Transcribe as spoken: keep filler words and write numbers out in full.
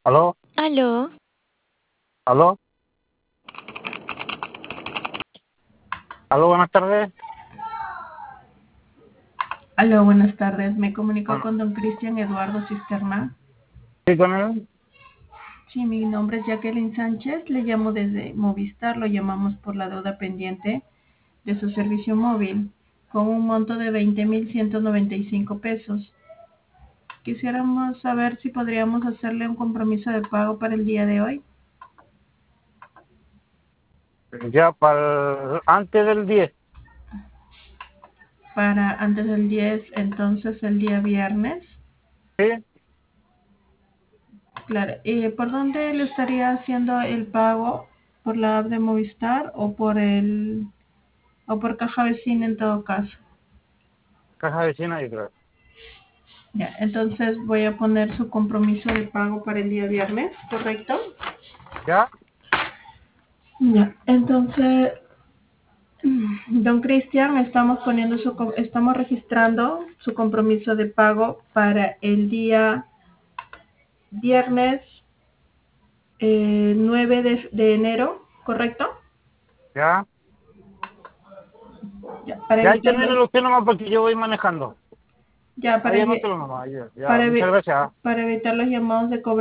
¿Aló? Aló, ¿Aló? ¿Aló? Buenas tardes. Aló, buenas tardes. Me comunico Bueno, con don Cristian Eduardo Cisterna. ¿sí con él? Sí, mi nombre es Jacqueline Sánchez. Le llamo desde Movistar. Lo llamamos por la deuda pendiente de su servicio móvil con un monto de veinte mil ciento noventa y cinco pesos. Quisiéramos saber si podríamos hacerle un compromiso de pago para el día de hoy. Ya para el- antes del diez. Para antes del diez, entonces el día viernes. ¿Sí? Claro. ¿Y por dónde le estaría haciendo el pago? ¿Por la app de Movistar o por el o por caja vecina en todo caso? Caja vecina, yo creo. Ya, entonces voy a poner su compromiso de pago para el día viernes, ¿correcto? ¿Ya? Ya, entonces, don Cristian, estamos poniendo su, com- estamos registrando su compromiso de pago para el día viernes eh, nueve de, de enero, ¿correcto? ¿Ya? Ya, para Ya ahí evitar los, termínelo usted nomás porque yo voy manejando. ya, para, Ahí evi- anótelo nomás. Ya, ya. para, Muchas evi- gracias. para evitar los llamados de cobranza.